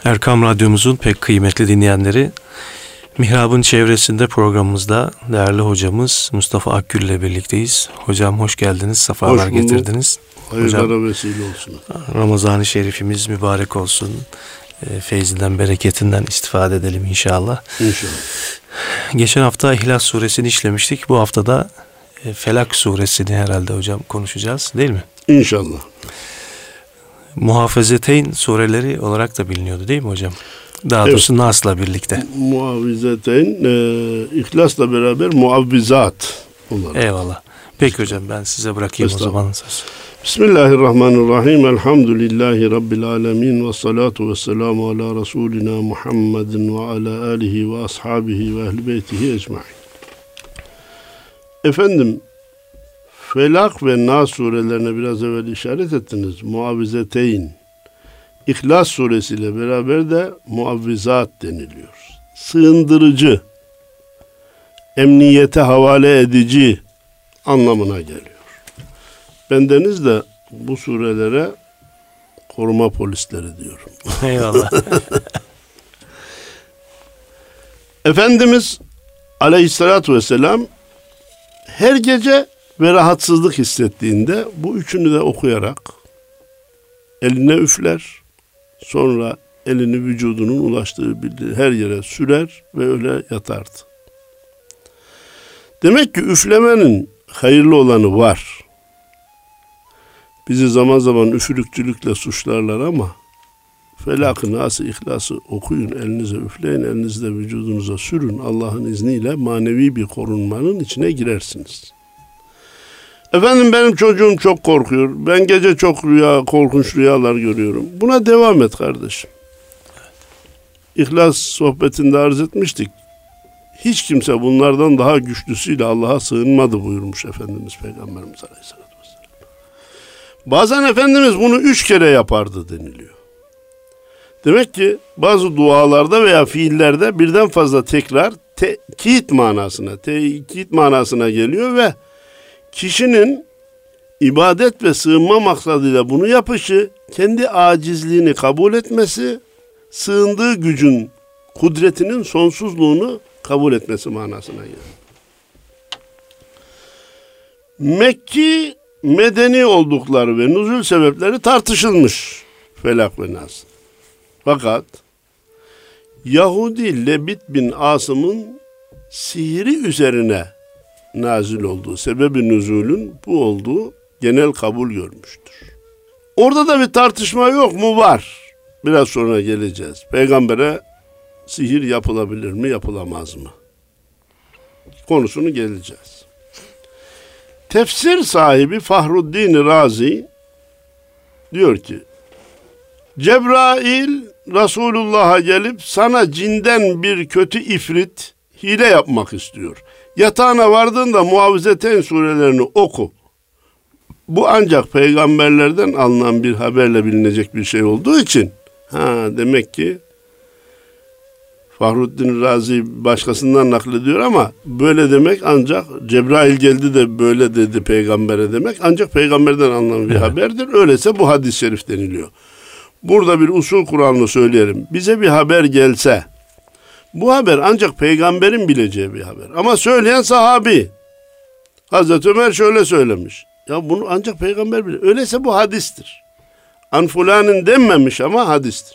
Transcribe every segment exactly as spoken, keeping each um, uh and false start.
Erkam Radyomuzun pek kıymetli dinleyenleri, Mihrab'ın çevresinde programımızda değerli hocamız Mustafa Akgül ile birlikteyiz. Hocam hoş geldiniz, sefalar hoş getirdiniz. Hayırlara vesile olsun. Ramazan-ı Şerifimiz mübarek olsun. E, feyzinden, bereketinden istifade edelim inşallah. İnşallah. Geçen hafta İhlas Suresini işlemiştik. Bu hafta da e, Felak Suresini herhalde hocam konuşacağız, değil mi? İnşallah. Muhafazeteyn sureleri olarak da biliniyordu değil mi hocam? Daha evet. doğrusu Nas'la birlikte. Muhafazeteyn, e, İhlas'la beraber muavvizat olarak. Eyvallah. Peki hocam, ben size bırakayım o zaman söz. Bismillahirrahmanirrahim. Elhamdülillahi Rabbil alemin. Ve salatu ve selamu ala Resulina Muhammedin ve ala alihi ve ashabihi ve ehl-i beytihi ecmaîn. Efendim, Felak ve Nas surelerine biraz evvel işaret ettiniz. Muavvizeteyn. İhlas suresiyle beraber de muavvizat deniliyor. Sığındırıcı, emniyete havale edici anlamına geliyor. Bendeniz de bu surelere koruma polisleri diyorum. Eyvallah. Efendimiz Aleyhisselatü Vesselam her gece ve rahatsızlık hissettiğinde bu üçünü de okuyarak eline üfler, sonra elini vücudunun ulaştığı her yere sürer ve öyle yatardı. Demek ki üflemenin hayırlı olanı var. Bizi zaman zaman üfürükçülükle suçlarlar ama Felak-ı Nas-ı İhlas'ı okuyun, elinize üfleyin, elinizle vücudunuza sürün. Allah'ın izniyle manevi bir korunmanın içine girersiniz. Efendim benim çocuğum çok korkuyor. Ben gece çok rüya, korkunç rüyalar görüyorum. Buna devam et kardeşim. İhlas sohbetinde arz etmiştik. Hiç kimse bunlardan daha güçlüsüyle Allah'a sığınmadı buyurmuş Efendimiz Peygamberimiz Aleyhisselatü Vesselam. Bazen Efendimiz bunu üç kere yapardı deniliyor. Demek ki bazı dualarda veya fiillerde birden fazla tekrar tekit manasına, tekit manasına geliyor ve kişinin ibadet ve sığınma maksadıyla bunu yapışı, kendi acizliğini kabul etmesi, sığındığı gücün, kudretinin sonsuzluğunu kabul etmesi manasına gelir. Mekki, medeni oldukları ve nuzul sebepleri tartışılmış Felak ve Nas. Fakat Yahudi Lebit bin Asım'ın sihri üzerine nazil olduğu, sebebi nüzulün bu olduğu genel kabul görmüştür. Orada da bir tartışma yok mu? Var. Biraz sonra geleceğiz. Peygambere sihir yapılabilir mi, yapılamaz mı? Konusunu geleceğiz. Tefsir sahibi Fahruddin Razi diyor ki, Cebrail Resulullah'a gelip sana cinden bir kötü ifrit hile yapmak istiyor. Yatağına vardığında Muavvizeteyn surelerini oku. Bu ancak peygamberlerden alınan bir haberle bilinecek bir şey olduğu için, ha demek ki Fahruddin Razi başkasından naklediyor ama böyle demek ancak Cebrail geldi de böyle dedi peygambere demek ancak peygamberden alınan bir evet. haberdir. Öyleyse bu hadis-i şerif deniliyor. Burada bir usul kuralını söyleyelim. Bize bir haber gelse, bu haber ancak peygamberin bileceği bir haber. Ama söyleyen sahabi. Hazreti Ömer şöyle söylemiş. Ya bunu ancak peygamber bilir. Öyleyse bu hadistir. An fulanın denmemiş ama hadistir.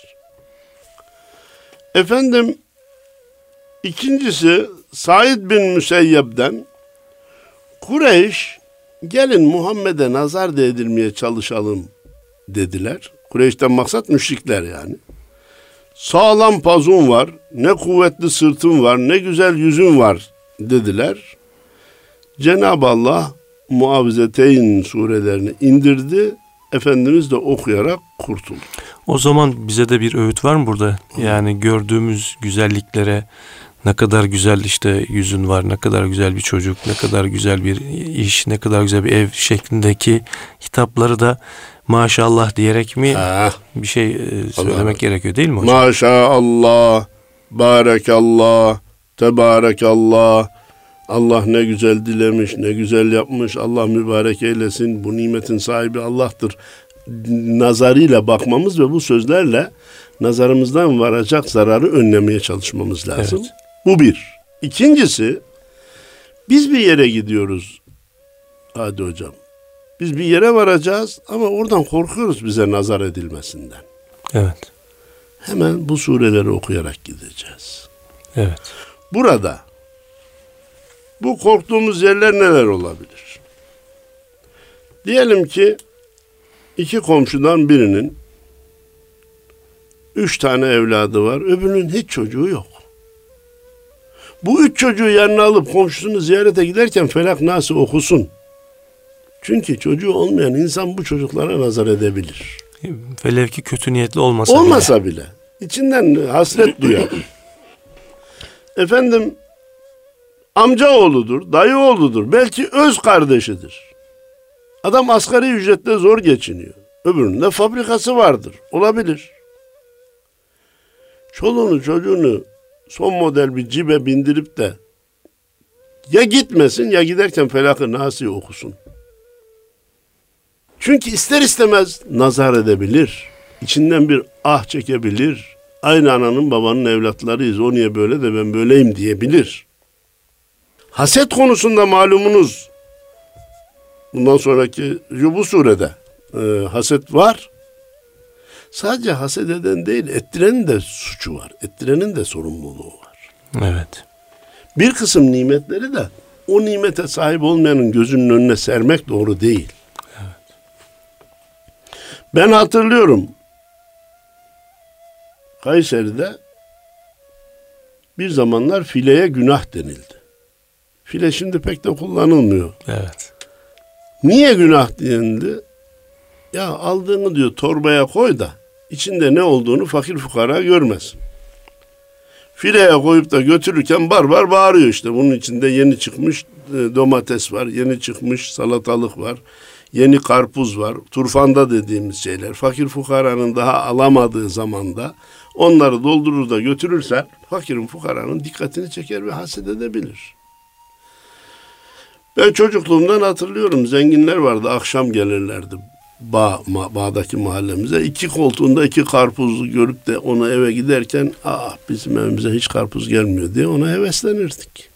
Efendim, ikincisi Said bin Müseyyeb'den Kureyş gelin Muhammed'e nazar değdirmeye çalışalım dediler. Kureyş'ten maksat müşrikler yani. Sağlam pazun var, ne kuvvetli sırtın var, ne güzel yüzün var dediler. Cenab-ı Allah Muavvizeteyn surelerini indirdi. Efendimiz de okuyarak kurtuldu. O zaman bize de bir öğüt var mı burada? Yani gördüğümüz güzelliklere, ne kadar güzel işte yüzün var, ne kadar güzel bir çocuk, ne kadar güzel bir iş, ne kadar güzel bir ev şeklindeki hitapları da maşallah diyerek mi ha. bir şey söylemek Allah. gerekiyor değil mi hocam? Maşallah, barekallah, tebarekallah. Allah ne güzel dilemiş, ne güzel yapmış. Allah mübarek eylesin. Bu nimetin sahibi Allah'tır. Nazarıyla bakmamız ve bu sözlerle nazarımızdan varacak zararı önlemeye çalışmamız lazım. Evet. Bu bir. İkincisi, biz bir yere gidiyoruz Hadi hocam. Biz bir yere varacağız ama oradan korkuyoruz bize nazar edilmesinden. Evet. Hemen bu sureleri okuyarak gideceğiz. Evet. Burada bu korktuğumuz yerler neler olabilir? Diyelim ki iki komşudan birinin üç tane evladı var, öbürünün hiç çocuğu yok. Bu üç çocuğu yanına alıp komşusunu ziyarete giderken Felak Nas'ı okusun. Çünkü çocuğu olmayan insan bu çocuklara nazar edebilir. Velev ki kötü niyetli olmasa, olmasa bile. bile. İçinden hasret duyar. Efendim, amca oğludur, dayı oğludur, belki öz kardeşidir. Adam asgari ücretle zor geçiniyor. Öbürünün de fabrikası vardır. Olabilir. Çoluğunu çocuğunu son model bir cibe bindirip de ya gitmesin ya giderken Felak-ı Nas'ı okusun. Çünkü ister istemez nazar edebilir. İçinden bir ah çekebilir. Aynı ananın babanın evlatlarıyız. O niye böyle de ben böyleyim diyebilir. Haset konusunda malumunuz bundan sonraki bu surede e, haset var. Sadece haset eden değil, ettirenin de suçu var. Ettirenin de sorumluluğu var. Evet. Bir kısım nimetleri de o nimete sahip olmayanın gözünün önüne sermek doğru değil. Evet. Ben hatırlıyorum, Kayseri'de bir zamanlar fileye günah denildi. File şimdi pek de kullanılmıyor. Evet. Niye günah denildi? Ya aldığını diyor torbaya koy da içinde ne olduğunu fakir fukara görmesin. Fileye koyup da götürürken bar bar bağırıyor işte. Bunun içinde yeni çıkmış domates var, yeni çıkmış salatalık var, yeni karpuz var, turfanda dediğimiz şeyler. Fakir fukaranın daha alamadığı zamanda onları doldurur da götürürse fakirin fukaranın dikkatini çeker ve haset edebilir. Ben çocukluğumdan hatırlıyorum, zenginler vardı, akşam gelirlerdi bağ, ma, bağdaki mahallemize. İki koltuğunda iki karpuzlu görüp de ona eve giderken ah bizim evimize hiç karpuz gelmiyor diye ona heveslenirdik.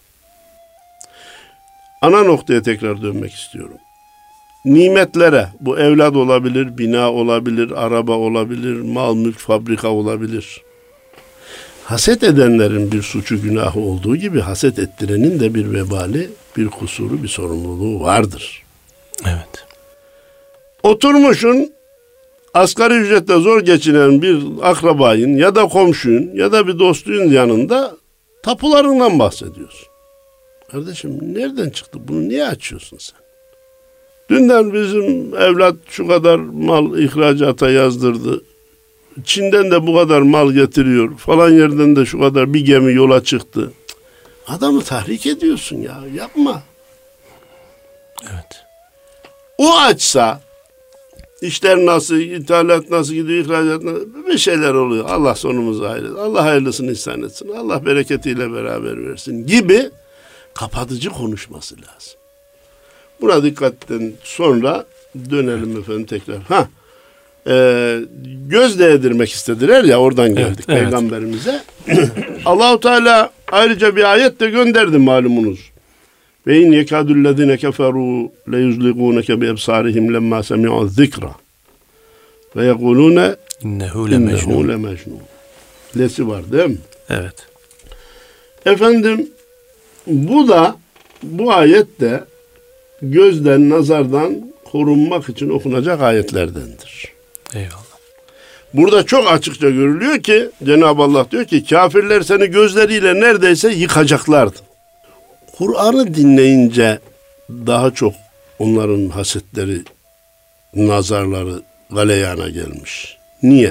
Ana noktaya tekrar dönmek istiyorum. Nimetlere, bu evlat olabilir, bina olabilir, araba olabilir, mal mülk fabrika olabilir. Haset edenlerin bir suçu günahı olduğu gibi haset ettirenin de bir vebali, bir kusuru, bir sorumluluğu vardır. Evet. Oturmuşun asgari ücretle zor geçinen bir akrabayın ya da komşun ya da bir dostluğun yanında tapularından bahsediyorsun. Kardeşim nereden çıktı? Bunu niye açıyorsun sen? Dünden bizim evlat şu kadar mal ihracata yazdırdı. Çin'den de bu kadar mal getiriyor. Falan yerden de şu kadar bir gemi yola çıktı. Adamı tahrik ediyorsun ya. Yapma. Evet. O açsa işler nasıl, ithalat nasıl gidiyor, ihracat nasıl, bir şeyler oluyor. Allah sonumuzu hayırlısı. Allah hayırlısını ihsan etsin. Allah bereketiyle beraber versin gibi kapatıcı konuşması lazım. Buna dikkatten sonra dönelim efendim tekrar. Ha, e, göz değdirmek istediler ya, oradan geldik evet, peygamberimize. Evet. Allah-u Teala ayrıca bir ayet de gönderdi malumunuz. Ve in yekadüllezine keferu le yuzliguneke bi ebsarihim lemma semi'u zikra ve yekulune innehu le mecnun. mecnun. Lesi var değil mi? Evet. Efendim, bu da bu ayet de gözden, nazardan korunmak için okunacak ayetlerdendir. Eyvallah. Burada çok açıkça görülüyor ki Cenab-ı Allah diyor ki kafirler seni gözleriyle neredeyse yıkacaklardı. Kur'an'ı dinleyince daha çok onların hasetleri, nazarları galeyana gelmiş. Niye?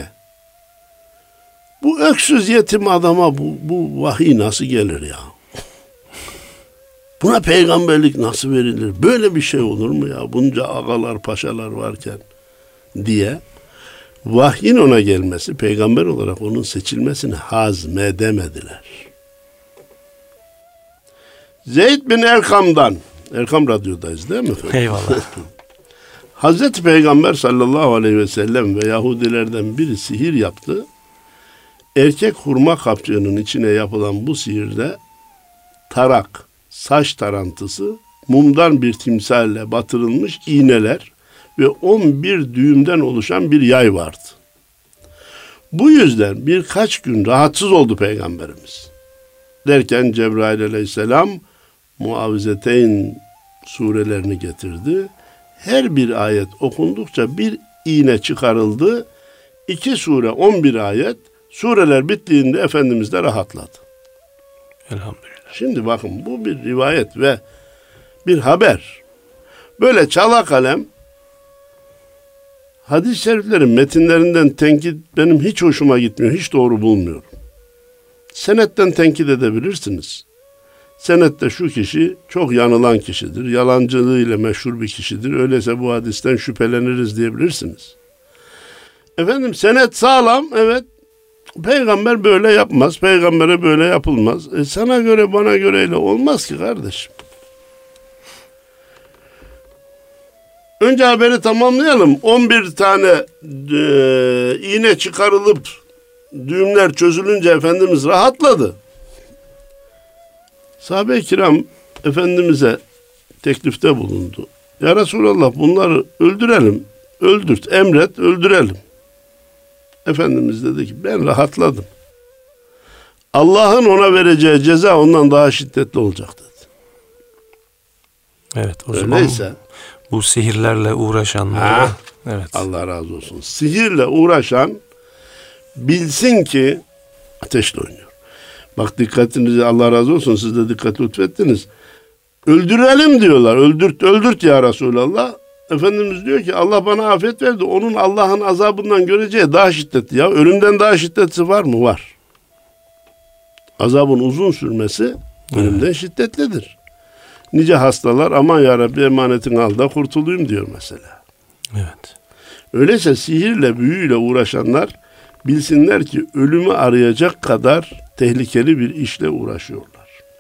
Bu öksüz yetim adama bu, bu vahiy nasıl gelir ya? Buna peygamberlik nasıl verilir? Böyle bir şey olur mu ya? Bunca ağalar, paşalar varken diye vahyin ona gelmesi, peygamber olarak onun seçilmesini hazmedemediler. Zeyd bin Erkam'dan, Erkam Radyo'dayız değil mi efendim? Eyvallah. Hazreti Peygamber sallallahu aleyhi ve sellem ve Yahudilerden biri sihir yaptı. erkek hurma kapçığının içine yapılan bu sihirde tarak, saç tarantısı, mumdan bir timsalle batırılmış iğneler ve on bir düğümden oluşan bir yay vardı. Bu yüzden birkaç gün rahatsız oldu Peygamberimiz. Derken Cebrail aleyhisselam Muavvizeteyn surelerini getirdi. Her bir ayet okundukça bir iğne çıkarıldı. İki sure, on bir ayet. Sureler bittiğinde Efendimiz de rahatladı. Elhamdülillah. Şimdi bakın, bu bir rivayet ve bir haber. Böyle çala kalem hadis-i şeriflerin metinlerinden tenkit benim hiç hoşuma gitmiyor. Hiç doğru bulmuyorum. Senetten tenkit edebilirsiniz. Senette şu kişi çok yanılan kişidir. Yalancılığıyla meşhur bir kişidir. Öyleyse bu hadisten şüpheleniriz diyebilirsiniz. Efendim senet sağlam, evet. Peygamber böyle yapmaz. Peygambere böyle yapılmaz. E sana göre bana göreyle olmaz ki kardeşim. Önce haberi tamamlayalım. on bir tane e, iğne çıkarılıp düğümler çözülünce Efendimiz rahatladı. Sahabe-i kiram Efendimiz'e teklifte bulundu. Ya Resulallah, bunları öldürelim. Öldürt, emret, öldürelim. Efendimiz dedi ki ben rahatladım. Allah'ın ona vereceği ceza ondan daha şiddetli olacak dedi. Evet, o Öyleyse, zaman bu sihirlerle uğraşanlara, evet. Allah razı olsun. Sihirle uğraşan bilsin ki ateşle oynuyor. Bak dikkatinizi, Allah razı olsun, siz de dikkat lütfettiniz. Öldürelim diyorlar. Öldürt, öldürt ya Resulallah. Efendimiz diyor ki Allah bana afiyet verdi. Onun Allah'ın azabından göreceği daha şiddetli. Ya ölümden daha şiddetli var mı? Var. Azabın uzun sürmesi ölümden evet. şiddetlidir. Nice hastalar aman ya Rabbi emanetini al da kurtulayım diyor mesela. Evet. Öyleyse sihirle, büyüyle uğraşanlar bilsinler ki ölümü arayacak kadar tehlikeli bir işle uğraşıyorlar.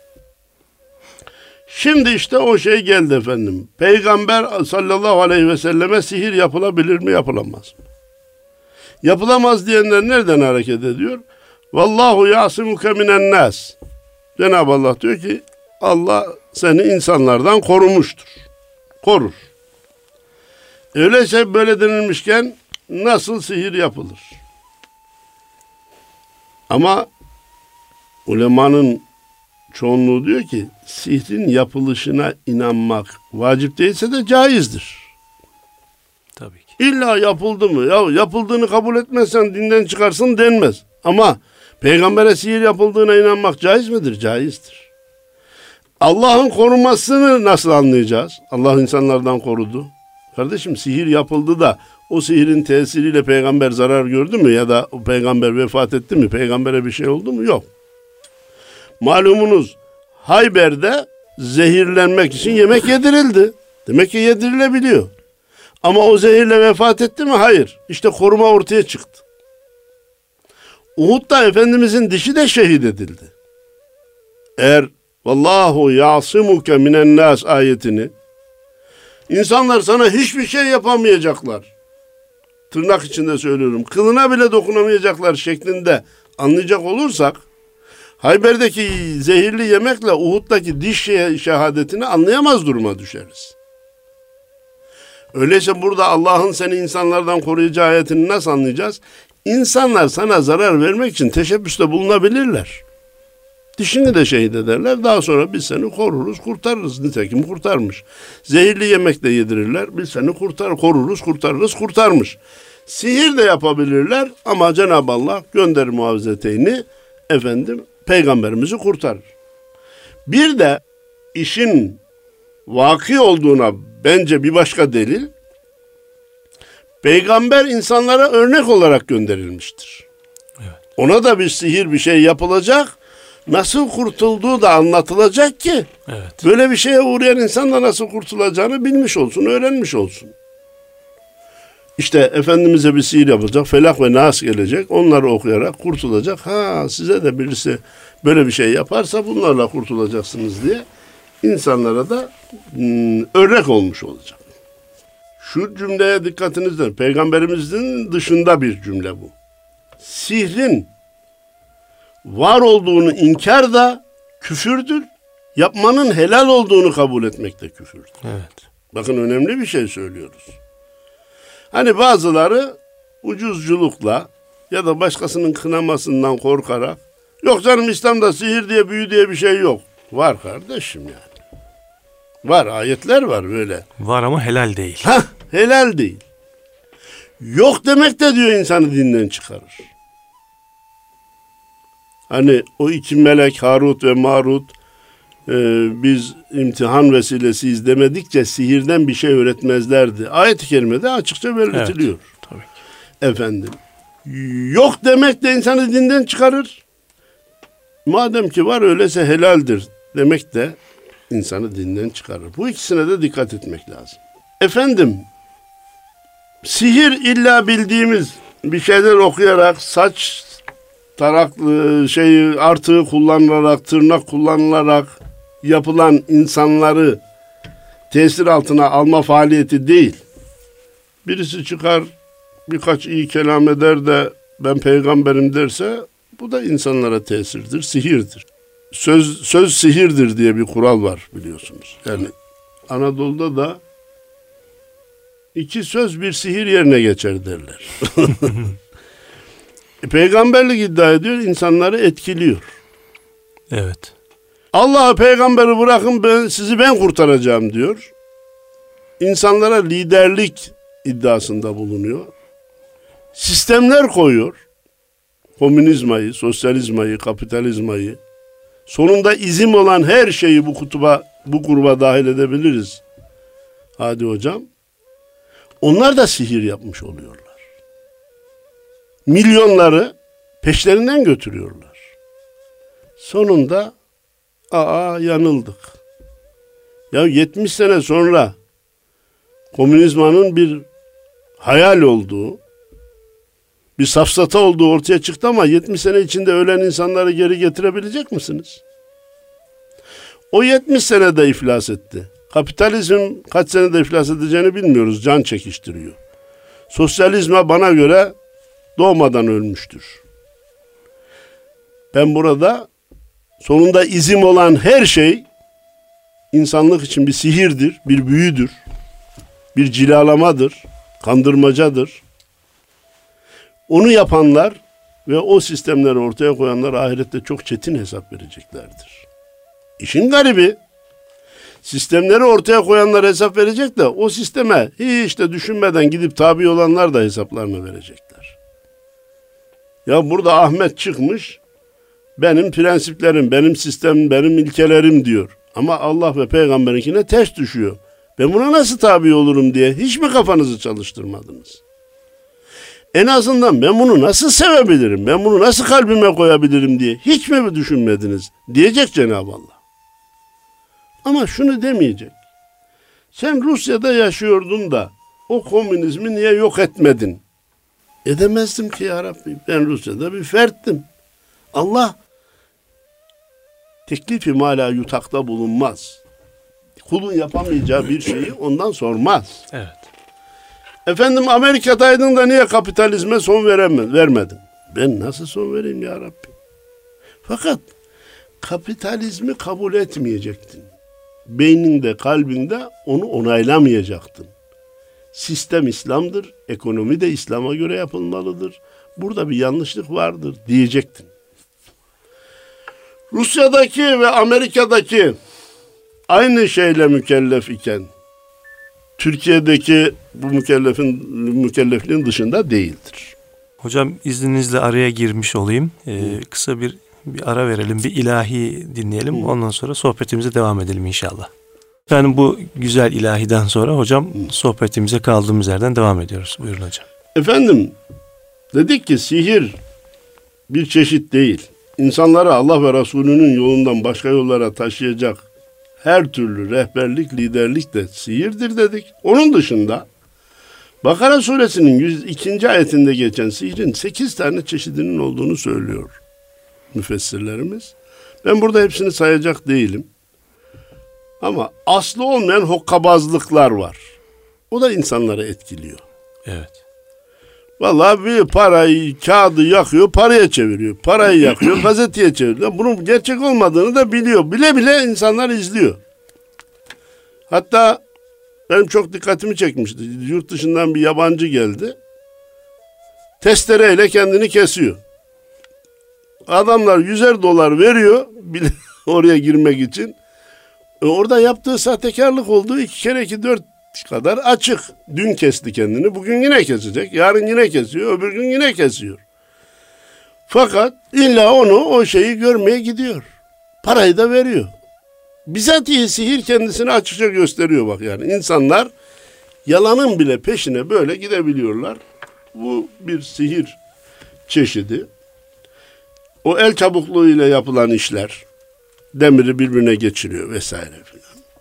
Şimdi işte o şey geldi efendim. Peygamber sallallahu aleyhi ve selleme sihir yapılabilir mi, yapılamaz mı? Yapılamaz diyenler nereden hareket ediyor? Vallahu yasimuke minen nas. Cenab-ı Allah diyor ki Allah seni insanlardan korumuştur. Korur. Öyleyse böyle denilmişken nasıl sihir yapılır? Ama ulemanın çoğunluğu diyor ki sihrin yapılışına inanmak vacip değilse de caizdir. Tabii ki. İlla yapıldı mı? Ya yapıldığını kabul etmezsen dinden çıkarsın denmez. Ama peygambere sihir yapıldığına inanmak caiz midir? Caizdir. Allah'ın korunmasını nasıl anlayacağız? Allah insanlardan korudu. Kardeşim sihir yapıldı da o sihirin tesiriyle peygamber zarar gördü mü? Ya da o peygamber vefat etti mi? Peygambere bir şey oldu mu? Yok. Malumunuz Hayber'de zehirlenmek için yemek yedirildi. Demek ki yedirilebiliyor. Ama o zehirle vefat etti mi? Hayır. İşte koruma ortaya çıktı. Uhud'da Efendimizin dişi de şehit edildi. Eğer vallahu yasimuke minen nas ayetini insanlar sana hiçbir şey yapamayacaklar. Tırnak içinde söylüyorum. Kılına bile dokunamayacaklar şeklinde anlayacak olursak Hayber'deki zehirli yemekle Uhud'daki diş şehadetini anlayamaz duruma düşeriz. Öyleyse burada Allah'ın seni insanlardan koruyacağı ayetini nasıl anlayacağız? İnsanlar sana zarar vermek için teşebbüste bulunabilirler. Dişini de şehit ederler. Daha sonra biz seni koruruz, kurtarırız. Nitekim kurtarmış. Zehirli yemek de yedirirler. Biz seni kurtar, koruruz, kurtarırız, kurtarmış. Sihir de yapabilirler ama Cenab-ı Allah gönderir muavvizeteyni, efendim peygamberimizi kurtarır. Bir de işin vaki olduğuna bence bir başka delil, peygamber insanlara örnek olarak gönderilmiştir. Evet. Ona da bir sihir bir şey yapılacak, nasıl kurtulduğu da anlatılacak ki evet. böyle bir şeye uğrayan insan da nasıl kurtulacağını bilmiş olsun, öğrenmiş olsun. İşte Efendimiz'e bir sihir yapılacak, Felak ve Nas gelecek, onları okuyarak kurtulacak. Ha size de birisi böyle bir şey yaparsa bunlarla kurtulacaksınız diye insanlara da hmm, örnek olmuş olacak. Şu cümleye dikkatinizden, peygamberimizin dışında bir cümle bu. Sihrin var olduğunu inkar da küfürdür. Yapmanın helal olduğunu kabul etmek de küfürdür. Evet. Bakın önemli bir şey söylüyoruz. Hani bazıları ucuzculukla ya da başkasının kınamasından korkarak, yok canım İslam'da sihir diye büyü diye bir şey yok. Var kardeşim yani. Var, ayetler var böyle. Var ama helal değil. Hah, helal değil. Yok demek de diyor insanı dinden çıkarır. Hani o iki melek Harut ve Marut e, biz imtihan vesilesiyiz demedikçe sihirden bir şey öğretmezlerdi. Ayet-i kerimede açıkça belirtiliyor. Evet, tabii ki. Efendim. Yok demek de insanı dinden çıkarır. Madem ki var öyleyse helaldir demek de insanı dinden çıkarır. Bu ikisine de dikkat etmek lazım. Efendim, sihir illa bildiğimiz bir şeyler okuyarak, saç tarak şeyi artığı kullanılarak, tırnak kullanılarak yapılan insanları tesir altına alma faaliyeti değil. Birisi çıkar birkaç iyi kelam eder de ben peygamberim derse bu da insanlara tesirdir, sihirdir. Söz söz sihirdir diye bir kural var biliyorsunuz. Yani Anadolu'da da iki söz bir sihir yerine geçer derler. Peygamberlik iddia ediyor, insanları etkiliyor. Evet. Allah'ı peygamberi bırakın ben sizi ben kurtaracağım diyor. İnsanlara liderlik iddiasında bulunuyor. Sistemler koyuyor. Komünizmayı, sosyalizmayı, kapitalizmayı, sonunda izim olan her şeyi bu kutuba, bu gruba dahil edebiliriz. Hadi hocam. Onlar da sihir yapmış oluyorlar. Milyonları peşlerinden götürüyorlar. Sonunda aa yanıldık. Ya yetmiş sene sonra komünizmanın bir hayal olduğu, bir safsata olduğu ortaya çıktı ama yetmiş sene içinde ölen insanları geri getirebilecek misiniz? O yetmiş senede iflas etti. Kapitalizm kaç senede iflas edeceğini bilmiyoruz. Can çekiştiriyor. Sosyalizme bana göre doğmadan ölmüştür. Ben burada sonunda izim olan her şey insanlık için bir sihirdir, bir büyüdür, bir cilalamadır, kandırmacadır. Onu yapanlar ve o sistemleri ortaya koyanlar ahirette çok çetin hesap vereceklerdir. İşin garibi, sistemleri ortaya koyanlar hesap verecek de o sisteme hiç de düşünmeden gidip tabi olanlar da hesaplarını verecekler. Ya burada Ahmet çıkmış, benim prensiplerim, benim sistemim, benim ilkelerim diyor. Ama Allah ve peygamberinkine ters düşüyor. Ben buna nasıl tabi olurum diye hiç mi kafanızı çalıştırmadınız? En azından ben bunu nasıl sevebilirim, ben bunu nasıl kalbime koyabilirim diye hiç mi düşünmediniz diyecek Cenab-ı Allah. Ama şunu demeyecek. Sen Rusya'da yaşıyordun da o komünizmi niye yok etmedin? Edemezdim ki ya Rabbi. Ben Rusya'da bir ferttim. Allah teklifi mala yutakta bulunmaz. Kulun yapamayacağı bir şeyi ondan sormaz. Evet. Efendim Amerika'daydın da niye kapitalizme son veremedin, vermedin? Ben nasıl son vereyim ya Rabbi? Fakat kapitalizmi kabul etmeyecektin. Beyninde, kalbinde onu onaylamayacaktın. Sistem İslam'dır, ekonomi de İslam'a göre yapılmalıdır. Burada bir yanlışlık vardır diyecektin. Rusya'daki ve Amerika'daki aynı şeyle mükellef iken Türkiye'deki bu mükellefin mükellefliğin dışında değildir. Hocam izninizle araya girmiş olayım. Ee, kısa bir bir ara verelim, bir ilahi dinleyelim. Hı. Ondan sonra sohbetimize devam edelim inşallah. Efendim bu güzel ilahiden sonra hocam Hı. sohbetimize kaldığımız yerden devam ediyoruz. Buyurun hocam. Efendim dedik ki sihir bir çeşit değil. İnsanları Allah ve Resulünün yolundan başka yollara taşıyacak her türlü rehberlik, liderlik de sihirdir dedik. Onun dışında Bakara suresinin yüz ikinci ayetinde geçen sihrin sekiz tane çeşidinin olduğunu söylüyor müfessirlerimiz. Ben burada hepsini sayacak değilim. Ama aslı olmayan hokkabazlıklar var. O da insanları etkiliyor. Evet. Vallahi bir parayı, kağıdı yakıyor, paraya çeviriyor. Parayı yakıyor, gazeteye çeviriyor. Bunun gerçek olmadığını da biliyor. Bile bile insanlar izliyor. Hatta benim çok dikkatimi çekmişti. Yurt dışından bir yabancı geldi. Testereyle kendini kesiyor. Adamlar yüzer dolar veriyor bile oraya girmek için. E orada yaptığı sahtekarlık olduğu iki kere iki dört kadar açık. Dün kesti kendini, bugün yine kesecek. Yarın yine kesiyor, öbür gün yine kesiyor. Fakat illa onu, o şeyi görmeye gidiyor. Parayı da veriyor. Bizatihi sihir kendisini açıkça gösteriyor bak yani. İnsanlar yalanın bile peşine böyle gidebiliyorlar. Bu bir sihir çeşidi. O el çabukluğuyla yapılan işler, demiri birbirine geçiriyor vesaire filan.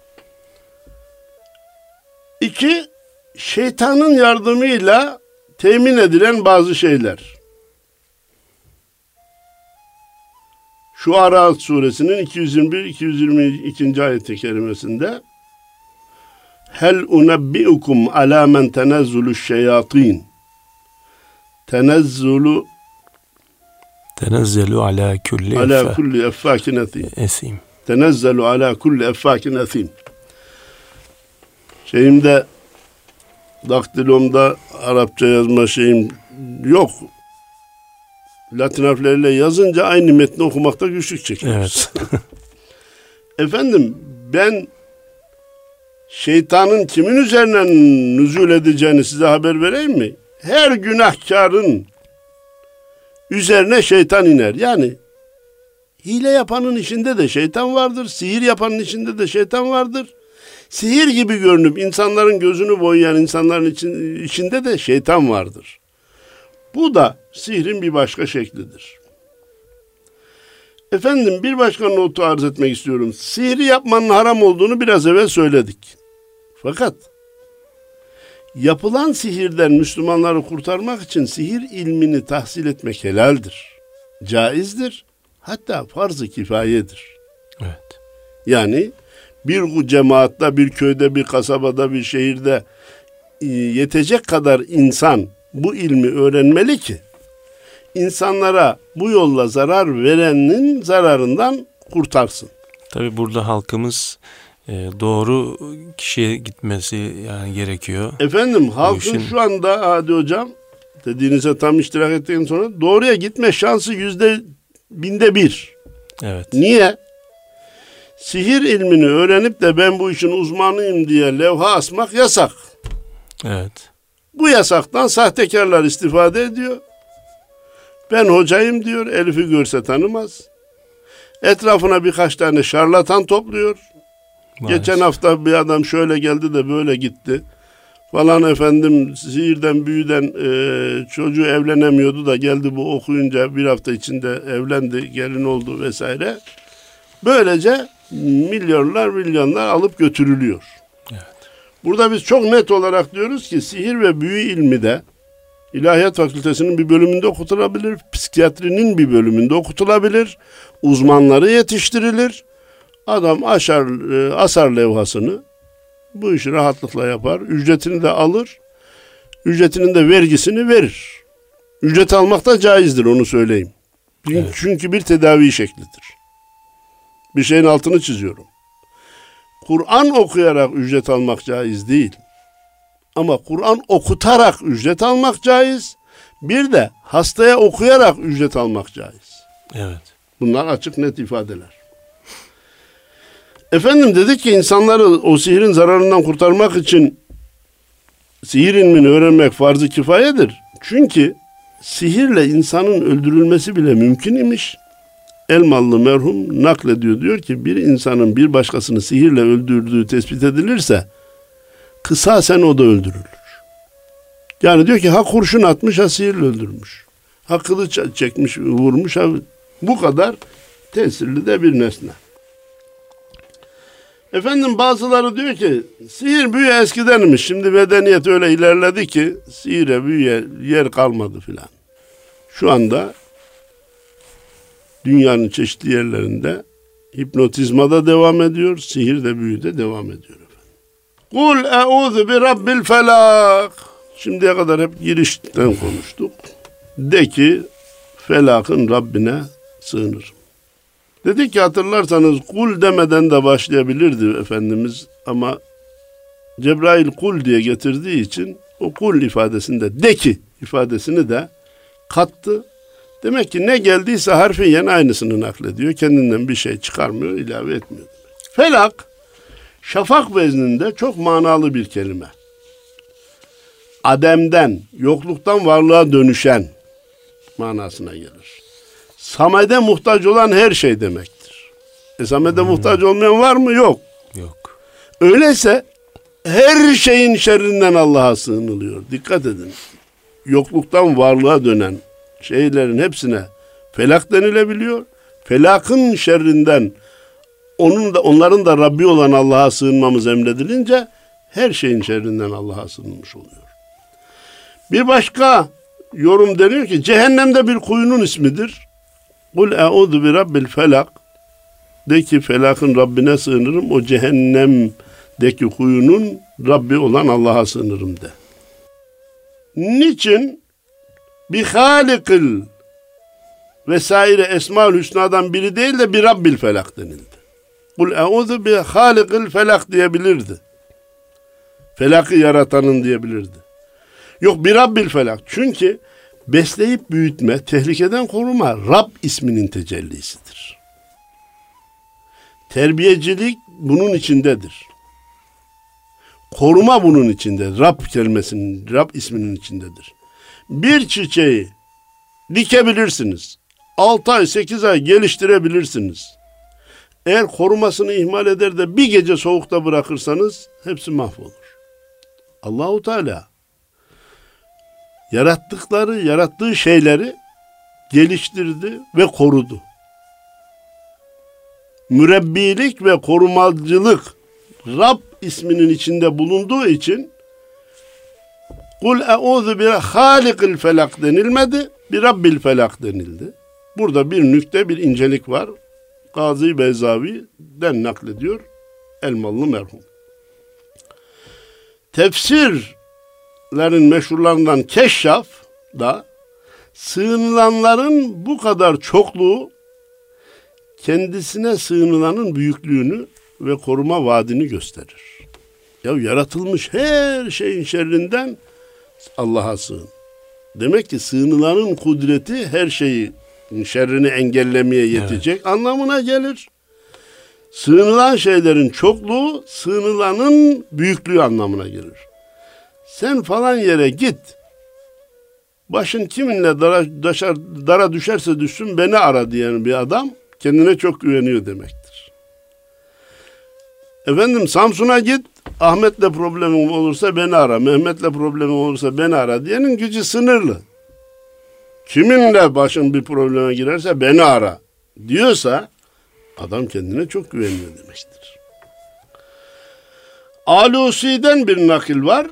İki, şeytanın yardımıyla temin edilen bazı şeyler. Şuara suresinin iki yüz yirmi bir iki yüz yirmi iki. ayet-i kerimesinde Hel unebbiukum ala men tenezzulu'ş şeyatin. Tenezzulu Tenezzelu ala kulli ala kulli effakin etim. esim. Tenezzelu ala kulli effakin etim. Şeyimde, daktilomda Arapça yazma şeyim yok. Latin harfleriyle yazınca aynı metni okumakta güçlük çekiyoruz. Evet. Efendim, ben şeytanın kimin üzerinden nüzul edeceğini size haber vereyim mi? Her günahkarın üzerine şeytan iner. Yani hile yapanın içinde de şeytan vardır. Sihir yapanın içinde de şeytan vardır. Sihir gibi görünüp insanların gözünü boyayan insanların için, içinde de şeytan vardır. Bu da sihrin bir başka şeklidir. Efendim, bir başka notu arz etmek istiyorum. Sihri yapmanın haram olduğunu biraz evvel söyledik. Fakat yapılan sihirden Müslümanları kurtarmak için sihir ilmini tahsil etmek helaldir. Caizdir. Hatta farz-ı kifayedir. Evet. Yani bir cemaatta, bir köyde, bir kasabada, bir şehirde yetecek kadar insan bu ilmi öğrenmeli ki insanlara bu yolla zarar verenin zararından kurtarsın. Tabii burada halkımız e, doğru kişiye gitmesi yani gerekiyor. Efendim, halkın işin... şu anda Hadi Hocam dediğinize tam iştirak ettikten sonra doğruya gitme şansı yüzde binde bir. Evet. Niye? Sihir ilmini öğrenip de ben bu işin uzmanıyım diye levha asmak yasak. Evet. Bu yasaktan sahtekarlar istifade ediyor. Ben hocayım diyor, Elif'i görse tanımaz. Etrafına birkaç tane şarlatan topluyor. Maalesef. Geçen hafta bir adam şöyle geldi de böyle gitti. Falan efendim sihirden büyüden e, çocuğu evlenemiyordu da geldi bu okuyunca bir hafta içinde evlendi, gelin oldu vesaire. Böylece milyonlar milyonlar alıp götürülüyor. Evet. Burada biz çok net olarak diyoruz ki sihir ve büyü ilmi de İlahiyat Fakültesinin bir bölümünde okutulabilir, psikiyatrinin bir bölümünde okutulabilir, uzmanları yetiştirilir. Adam aşar, e, asar levhasını, bu işi rahatlıkla yapar, ücretini de alır, ücretinin de vergisini verir. Ücret almak da caizdir, onu söyleyeyim. Çünkü, evet. çünkü bir tedavi şeklidir. Bir şeyin altını çiziyorum. Kur'an okuyarak ücret almak caiz değil. Ama Kur'an okutarak ücret almak caiz. Bir de hastaya okuyarak ücret almak caiz. Evet. Bunlar açık net ifadeler. Efendim dedik ki insanları o sihirin zararından kurtarmak için sihir ilmini öğrenmek farz-ı kifayedir. Çünkü sihirle insanın öldürülmesi bile mümkün imiş. Elmalı merhum naklediyor, diyor ki bir insanın bir başkasını sihirle öldürdüğü tespit edilirse kısasen o da öldürülür. Yani diyor ki ha kurşun atmış, ha sihirle öldürmüş. Ha kılıç çekmiş, vurmuş. Ha, bu kadar tesirli de bir nesne. Efendim bazıları diyor ki sihir büyü eskidenmiş. Şimdi medeniyet öyle ilerledi ki sihire büyüye yer kalmadı filan. Şu anda dünyanın çeşitli yerlerinde hipnotizma da devam ediyor, sihir de büyü de devam ediyor. Kul eûzu bi rabbil felak. Şimdiye kadar hep girişten konuştuk. De ki Felak'ın Rabbine sığınırım. Dedik ki hatırlarsanız kul demeden de başlayabilirdi Efendimiz ama Cebrail kul diye getirdiği için o kul ifadesinde de ki ifadesini de kattı. Demek ki ne geldiyse harfiyen aynısını naklediyor. Kendinden bir şey çıkarmıyor, ilave etmiyor. Felak, şafak vezninde çok manalı bir kelime. Ademden, yokluktan varlığa dönüşen manasına gelir. Samede muhtaç olan her şey demektir. E Samede hmm. muhtaç olmayan var mı? Yok. Yok. Öyleyse her şeyin şerrinden Allah'a sığınılıyor. Dikkat edin. Yokluktan varlığa dönen şeylerin hepsine felak denilebiliyor. Felakın şerrinden onun da onların da Rabbi olan Allah'a sığınmamız emredilince her şeyin şerrinden Allah'a sığınmış oluyor. Bir başka yorum deniyor ki cehennemde bir kuyunun ismidir. Kul e'udhu bi rabbil felak. De ki felakın Rabbine sığınırım. O cehennemdeki kuyunun Rabbi olan Allah'a sığınırım de. Niçin? Bi halikil vesaire Esma-ül Hüsna'dan biri değil de bir Rabbil felak denildi. Kul e'udhu bi halikil felak diyebilirdi. Felakı yaratanın diyebilirdi. Yok bir Rabbil felak. Çünkü besleyip büyütme, tehlikeden koruma Rab isminin tecellisidir. Terbiyecilik bunun içindedir. Koruma bunun içinde. Rab kelimesinin, Rab isminin içindedir. Bir çiçeği dikebilirsiniz. altı ay, sekiz ay geliştirebilirsiniz. Eğer korumasını ihmal eder de bir gece soğukta bırakırsanız hepsi mahvolur. Allahu Teala yarattıkları, yarattığı şeyleri geliştirdi ve korudu. Mürebbilik ve korumacılık Rab isminin içinde bulunduğu için kul e'udhu bi halikil felak denilmedi, bir Rabbil felak denildi. Burada bir nükte, bir incelik var. Gazi Beyzavi'den naklediyor Elmalı merhum. Tefsirlerin meşhurlarından Keşşaf da sığınılanların bu kadar çokluğu kendisine sığınılanın büyüklüğünü ve koruma vaadini gösterir. Ya yaratılmış her şeyin şerrinden Allah'a sığın. Demek ki sığınılanın kudreti her şeyi şerrini engellemeye yetecek evet. anlamına gelir. Sığınılan şeylerin çokluğu sığınılanın büyüklüğü anlamına gelir. Sen falan yere git. Başın kiminle dara, daşar, dara düşerse düşsün beni ara diyen bir adam kendine çok güveniyor demektir. Efendim Samsun'a git. Ahmet'le problemin olursa beni ara. Mehmet'le problemin olursa beni ara diyenin gücü sınırlı. Kiminle başın bir probleme girerse beni ara diyorsa adam kendine çok güveniyor demektir. Alusi'den bir nakil var.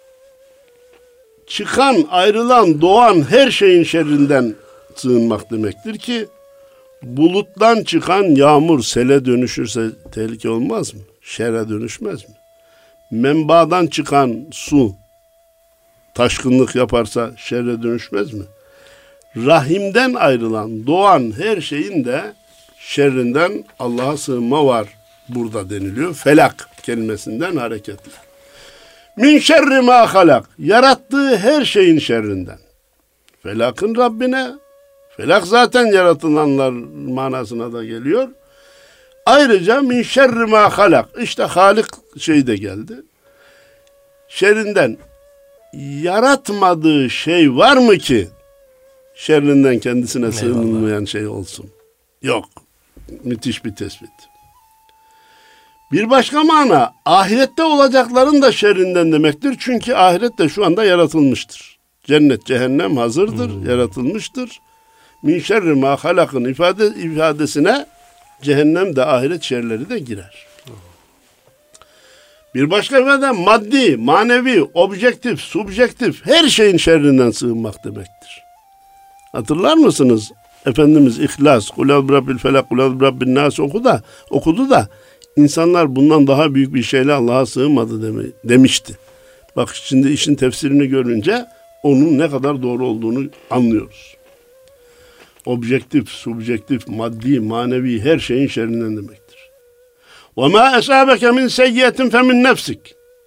Çıkan, ayrılan, doğan her şeyin şerrinden sığınmak demektir ki buluttan çıkan yağmur sele dönüşürse tehlike olmaz mı? Şere dönüşmez mi? Menbaadan çıkan su taşkınlık yaparsa şerre dönüşmez mi? Rahimden ayrılan, doğan her şeyin de şerrinden Allah'a sığınma var burada deniliyor. Felak kelimesinden hareketle. Min şerri ma halak. Yarattığı her şeyin şerrinden. Felakın Rabbine. Felak zaten yaratılanlar manasına da geliyor. Ayrıca min şerri ma halak. İşte Halik şey de geldi. Şerrinden yaratmadığı şey var mı ki şerrinden kendisine sığınılmayan şey olsun? Yok. Müthiş bir tespit. Bir başka mana ahirette olacakların da şerrinden demektir. Çünkü ahiret de şu anda yaratılmıştır. Cennet, cehennem hazırdır, hmm. yaratılmıştır. Min şerri ma halakın ifade, ifadesine cehennem de ahiret şerleri de girer. Hmm. Bir başka ifade maddi, manevi, objektif, subjektif her şeyin şerrinden sığınmak demektir. Hatırlar mısınız? Efendimiz İhlas, Kul e'udhu bi rabbil felak, Kul e'udhu bi rabbin nas okudu da, okudu da insanlar bundan daha büyük bir şeyle Allah'a sığınmadı demi, demişti. Bak şimdi işin tefsirini görünce onun ne kadar doğru olduğunu anlıyoruz. Objektif, subjektif, maddi, manevi her şeyin şerrinden demektir. وَمَا أَسَابَكَ مِنْ سَيِّئَةٍ فَمِنْ نَفْسِكَ.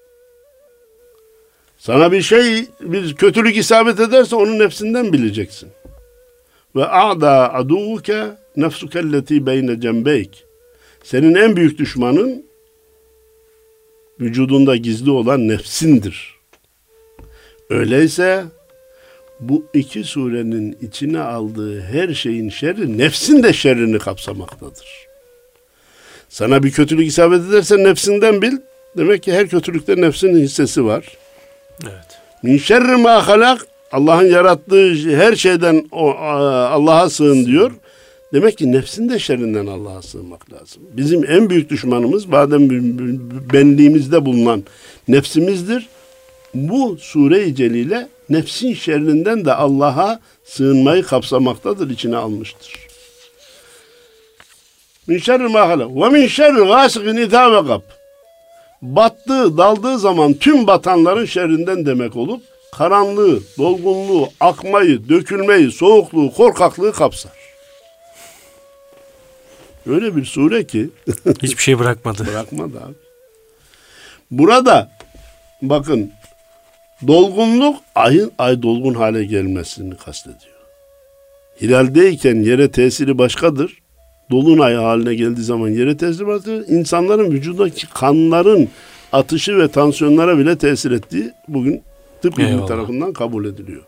Sana bir şey, bir kötülük isabet ederse onu nefsinden bileceksin. Ve a'da aduke nefsukelleti beyne cembeyk. Senin en büyük düşmanın vücudunda gizli olan nefsindir. Öyleyse bu iki surenin içine aldığı her şeyin şerri nefsin de şerrini kapsamaktadır. Sana bir kötülük isabet ederse nefsinden bil. Demek ki her kötülükte nefsin hissesi var. Evet. Min şerri ma halak. Allah'ın yarattığı her şeyden Allah'a sığın diyor. Demek ki nefsin de şerrinden Allah'a sığınmak lazım. Bizim en büyük düşmanımız madem benliğimizde bulunan nefsimizdir. Bu sure-i celile nefsin şerrinden de Allah'a sığınmayı kapsamaktadır, içine almıştır. Min şerri ma halak ve min şerri gâsikin izâ vekab. Battığı, daldığı zaman tüm batanların şerrinden demek olup karanlığı, dolgunluğu, akmayı, dökülmeyi, soğukluğu, korkaklığı kapsar. Öyle bir sure ki hiçbir şey bırakmadı. Bırakmadı abi. Burada bakın dolgunluk ayın ay dolgun hale gelmesini kastediyor. Hilaldeyken yere tesiri başkadır. Dolunay haline geldiği zaman yere tesiri başkadır. İnsanların vücudundaki kanların atışı ve tansiyonlara bile tesir ettiği bugün tıp bilimi tarafından kabul ediliyor.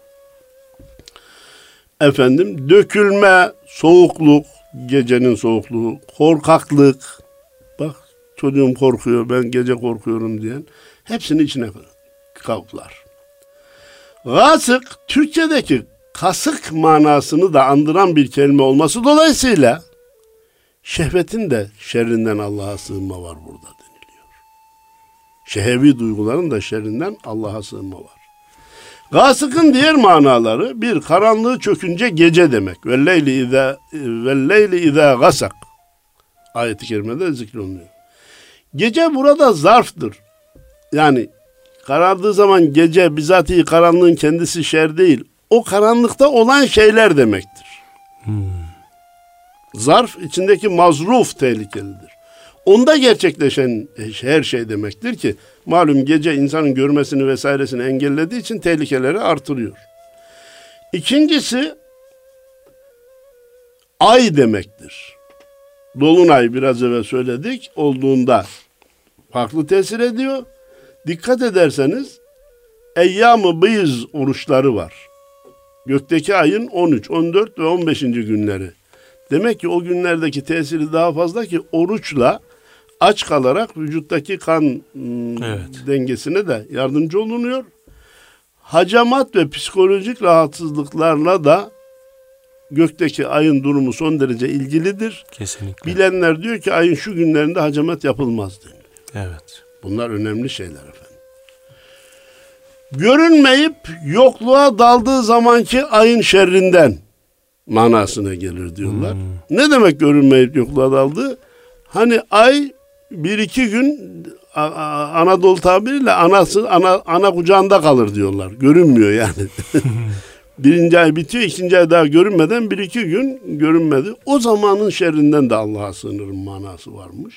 Efendim dökülme, soğukluk, gecenin soğukluğu, korkaklık. Bak çocuğum korkuyor, ben gece korkuyorum diyen hepsini içine kaplar. Gâsık Türkçedeki kasık manasını da andıran bir kelime olması dolayısıyla şehvetin de şerrinden Allah'a sığınma var burada deniliyor. Şehevi duyguların da şerrinden Allah'a sığınma var. Gâsık'ın diğer manaları bir karanlığı çökünce gece demek. Velleyli izâ velleyli izâ gâsak. Ayet-i kerimede zikrolunuyor. Gece burada zarftır. Yani karardığı zaman gece bizatihi karanlığın kendisi şer değil. O karanlıkta olan şeyler demektir. Hmm. Zarf içindeki mazruf tehlikelidir. Onda gerçekleşen her şey demektir ki malum gece insanın görmesini vesairesini engellediği için tehlikeleri artırıyor. İkincisi ay demektir. Dolunay biraz evvel söyledik olduğunda farklı tesir ediyor. Dikkat ederseniz eyyam-ı bıyız oruçları var. Gökteki ayın on üç, on dört ve on beşinci günleri. Demek ki o günlerdeki tesiri daha fazla ki oruçla aç kalarak vücuttaki kan evet. dengesine de yardımcı olunuyor. Hacamat ve psikolojik rahatsızlıklarla da gökteki ayın durumu son derece ilgilidir. Kesinlikle. Bilenler diyor ki ayın şu günlerinde hacamat yapılmaz deniliyor. Evet. Bunlar önemli şeyler efendim. Görünmeyip yokluğa daldığı zamanki ayın şerrinden manasına gelir diyorlar. Hmm. Ne demek görünmeyip yokluğa daldı? Hani ay bir iki gün Anadolu tabiriyle anası ana, ana kucağında kalır diyorlar. Görünmüyor yani. Birinci ay bitiyor, ikinci ay daha görünmeden bir iki gün görünmedi. O zamanın şerrinden de Allah'a sığınırım manası varmış.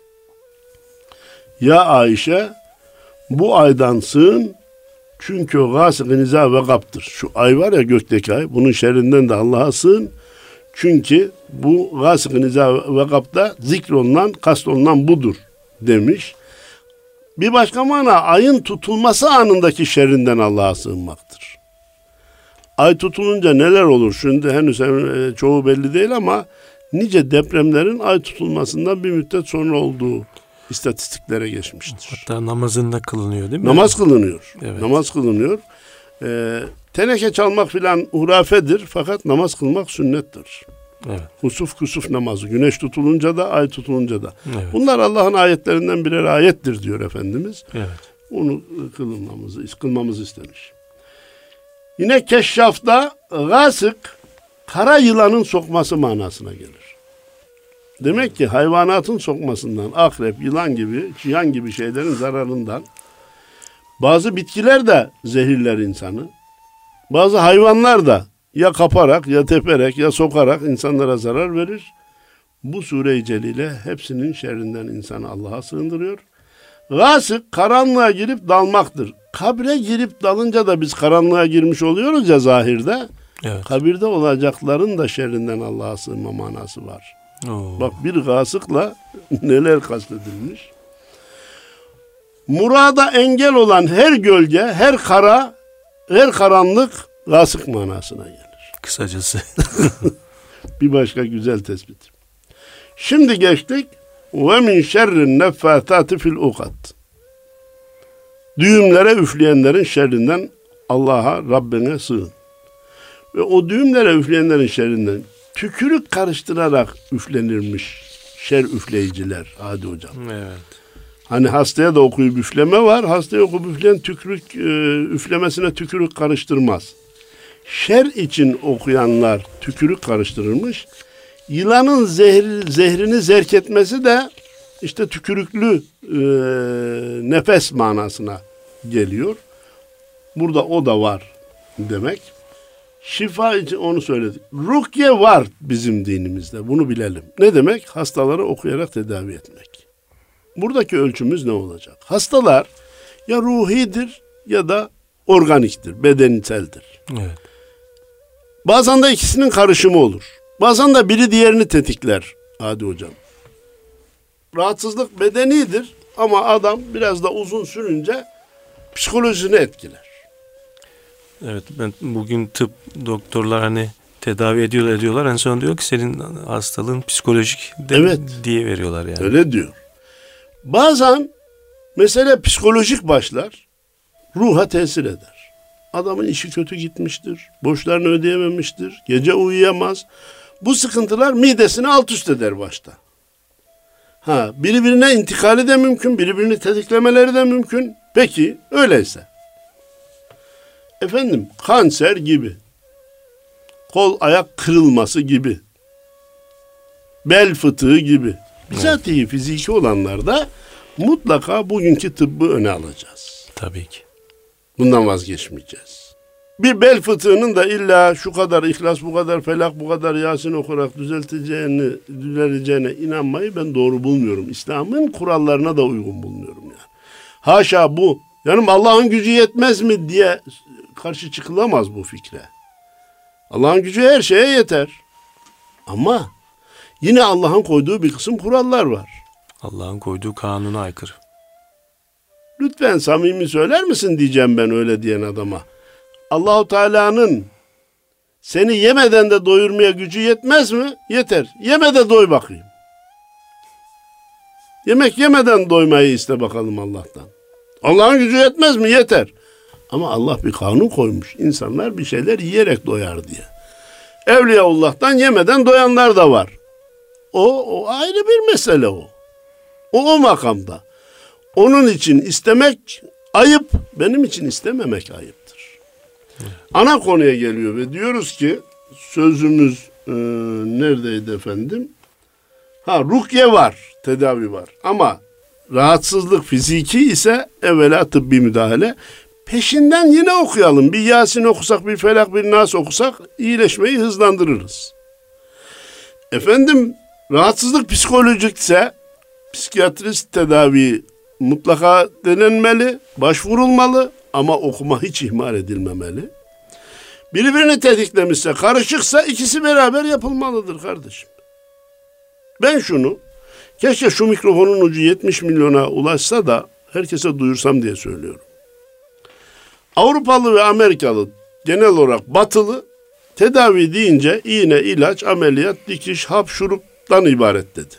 Ya Ayşe bu aydan sığın çünkü o gâsık-ı nizâ vekaptır. Şu ay var ya gökteki ay, bunun şerrinden de Allah'a sığın. Çünkü bu gâsık-ı nizâ vekapta zikrolunan, kastolunan budur demiş. Bir başka mana ayın tutulması anındaki şerrinden Allah'a sığınmaktır. Ay tutulunca neler olur? Şimdi henüz çoğu belli değil ama nice depremlerin ay tutulmasından bir müddet sonra olduğu istatistiklere geçmiştir. Hatta namazında kılınıyor değil mi? Namaz kılınıyor. Evet. Namaz kılınıyor. Ee, teneke çalmak filan hurafedir fakat namaz kılmak sünnettir. Evet. Husuf kusuf namazı. Güneş tutulunca da ay tutulunca da. Evet. Bunlar Allah'ın ayetlerinden birer ayettir diyor Efendimiz. Evet. Onu kılmamızı, kılmamızı istemiş. Yine Keşşaf'ta gâsık kara yılanın sokması manasına gelir. Demek ki hayvanatın sokmasından, akrep, yılan gibi, çıyan gibi şeylerin zararından Bazı bitkiler de zehirler insanı. Bazı hayvanlar da ya kaparak ya teperek ya sokarak insanlara zarar verir. Bu sure-i celile hepsinin şerrinden insanı Allah'a sığındırıyor. Gâsık karanlığa girip dalmaktır. Kabre girip dalınca da biz karanlığa girmiş oluyoruz ya zahirde. Evet. Kabirde olacakların da şerrinden Allah'a sığınma manası var. Oo. Bak bir gâsıkla neler kastedilmiş. Murada engel olan her gölge, her kara, her karanlık gâsık manasına gelir. Kısacası. Bir başka güzel tespit. Şimdi geçtik. Ve min şerrin neffâtâti fil ukad. Düğümlere üfleyenlerin şerrinden Allah'a, Rabbine sığın. Ve o düğümlere üfleyenlerin şerrinden tükürük karıştırarak üflenirmiş şer üfleyiciler. Hadi hocam. Evet. Hani hastaya da okuyup üfleme var. Hastaya okuyup üfleyen tükürük e, üflemesine tükürük karıştırmaz. Şer için okuyanlar tükürük karıştırılmış. Yılanın zehri, zehrini zerk etmesi de işte tükürüklü e, nefes manasına geliyor. Burada o da var demek. Şifa için onu söyledik. Rukiye var bizim dinimizde. Bunu bilelim. Ne demek? Hastaları okuyarak tedavi etmek. Buradaki ölçümüz ne olacak? Hastalar ya ruhidir ya da organiktir, bedenseldir. Evet. Bazen de ikisinin karışımı olur. Bazen de biri diğerini tetikler. Hadi hocam. Rahatsızlık bedenidir ama adam biraz da uzun sürünce psikolojisini etkiler. Evet, ben bugün tıp doktorlar hani tedavi ediyorlar ediyorlar en son diyor ki senin hastalığın psikolojik de Evet. diye veriyorlar yani. Öyle diyor. Bazen mesele psikolojik başlar, ruha tesir eder. Adamın işi kötü gitmiştir, borçlarını ödeyememiştir, gece uyuyamaz. Bu sıkıntılar midesini alt üst eder başta. Ha, birbirine intikali de mümkün, birbirini tetiklemeleri de mümkün. Peki öyleyse. Efendim kanser gibi, kol ayak kırılması gibi, bel fıtığı gibi, bizatihi fiziki olanlarda mutlaka bugünkü tıbbı öne alacağız. Tabii ki. Bundan vazgeçmeyeceğiz. Bir bel fıtığının da illa şu kadar İhlas, bu kadar Felak, bu kadar Yasin okuyarak düzelteceğini, düzeleceğine inanmayı ben doğru bulmuyorum. İslam'ın kurallarına da uygun bulmuyorum yani. Haşa bu. Yani Allah'ın gücü yetmez mi diye karşı çıkılamaz bu fikre. Allah'ın gücü her şeye yeter. Ama yine Allah'ın koyduğu bir kısım kurallar var. Allah'ın koyduğu kanuna aykırı. Lütfen samimi söyler misin diyeceğim ben öyle diyen adama. Allahu Teala'nın seni yemeden de doyurmaya gücü yetmez mi? Yeter. Yeme de doy bakayım. Yemek yemeden doymayı iste bakalım Allah'tan. Allah'ın gücü yetmez mi? Yeter. Ama Allah bir kanun koymuş. İnsanlar bir şeyler yiyerek doyar diye. Evliyaullah'tan yemeden doyanlar da var. O, o ayrı bir mesele o. O o makamda. Onun için istemek ayıp, benim için istememek ayıptır. Evet. Ana konuya geliyor ve diyoruz ki sözümüz e, neredeydi efendim? Ha, rukiye var, tedavi var ama rahatsızlık fiziki ise evvela tıbbi müdahale. Peşinden yine okuyalım. Bir Yasin okusak, bir Felak, bir Nas okusak iyileşmeyi hızlandırırız. Efendim rahatsızlık psikolojikse psikiyatrist tedavi mutlaka denenmeli, başvurulmalı ama okuma hiç ihmal edilmemeli. Birbirini tetiklemişse, karışıksa ikisi beraber yapılmalıdır kardeşim. Ben şunu, keşke şu mikrofonun ucu yetmiş milyona ulaşsa da herkese duyursam diye söylüyorum. Avrupalı ve Amerikalı genel olarak batılı tedavi deyince iğne, ilaç, ameliyat, dikiş, hap, şuruptan ibaret dedi.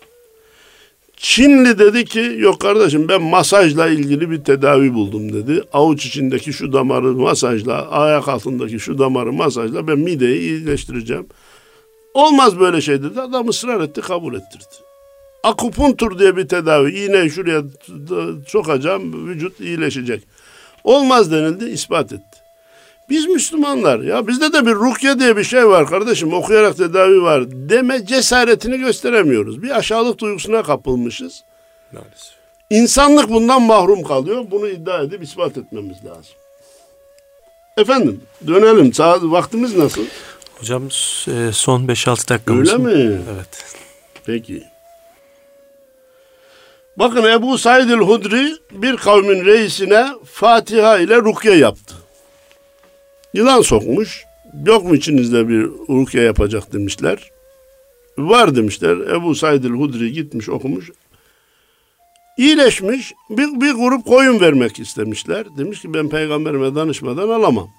Çinli dedi ki yok kardeşim ben masajla ilgili bir tedavi buldum dedi. Avuç içindeki şu damarı masajla, ayak altındaki şu damarı masajla ben mideyi iyileştireceğim. Olmaz böyle şey dedi. Adam ısrar etti, kabul ettirdi. Akupunktur diye bir tedavi. İğneyi şuraya sokacağım, vücut iyileşecek. Olmaz denildi, ispat etti. Biz Müslümanlar ya bizde de bir rukiye diye bir şey var kardeşim, okuyarak tedavi var deme cesaretini gösteremiyoruz. Bir aşağılık duygusuna kapılmışız. Maalesef. İnsanlık bundan mahrum kalıyor. Bunu iddia edip ispat etmemiz lazım. Efendim dönelim. Saat, vaktimiz nasıl? Hocam e, son beş altı dakikamız. Öyle mi? Evet. Peki. Bakın Ebu Said el-Hudri bir kavmin reisine Fatiha ile rukye yaptı. Yılan sokmuş. Yok mu içinizde bir rukye yapacak demişler. Var demişler. Ebu Said el-Hudri gitmiş okumuş. İyileşmiş. Bir, bir grup koyun vermek istemişler. Demiş ki ben peygamberime danışmadan alamam.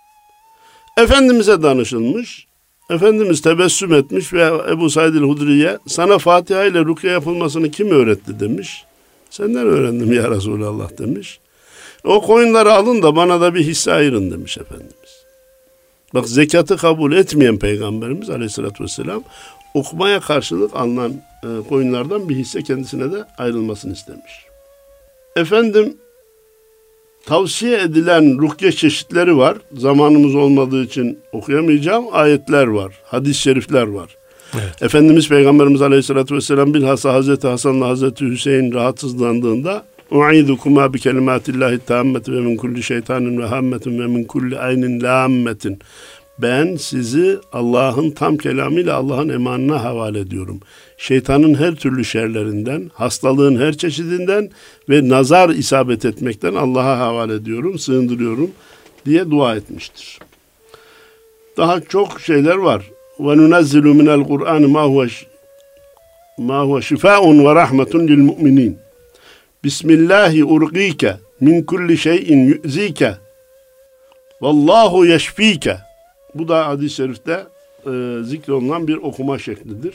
Efendimiz'e danışılmış. Efendimiz tebessüm etmiş ve Ebu Said el-Hudri'ye sana Fatiha ile rukye yapılmasını kim öğretti demiş. Senden öğrendim ya Resulallah demiş. O koyunları alın da bana da bir hisse ayırın demiş Efendimiz. Bak zekatı kabul etmeyen Peygamberimiz Aleyhisselatü Vesselam okumaya karşılık alınan e, koyunlardan bir hisse kendisine de ayrılmasını istemiş. Efendim tavsiye edilen rukye çeşitleri var. Zamanımız olmadığı için okuyamayacağım. Ayetler var. Hadis-i şerifler var. Evet. Efendimiz Peygamberimiz Aleyhisselatü Vesselam bilhassa Hazreti Hasan'la Hazreti Hüseyin rahatsızlandığında "U'idukuma bi kelimatillahi tammeti ve min kulli şeytanin ve hammetin ve min kulli aynin lammetin." Ben sizi Allah'ın tam kelamıyla Allah'ın emanına havale ediyorum. Şeytanın her türlü şerlerinden, hastalığın her çeşidinden ve nazar isabet etmekten Allah'a havale ediyorum, sığındırıyorum diye dua etmiştir. Daha çok şeyler var. Ve nunazzilu minel Kur'an ma huve ma huve şifaun ve rahmetun lil mu'minin. Bismillahi urqike min kulli şeyin yu'zike. Vallahu yeşfike. Bu da hadis-i şerifte e, zikrolunan bir okuma şeklidir.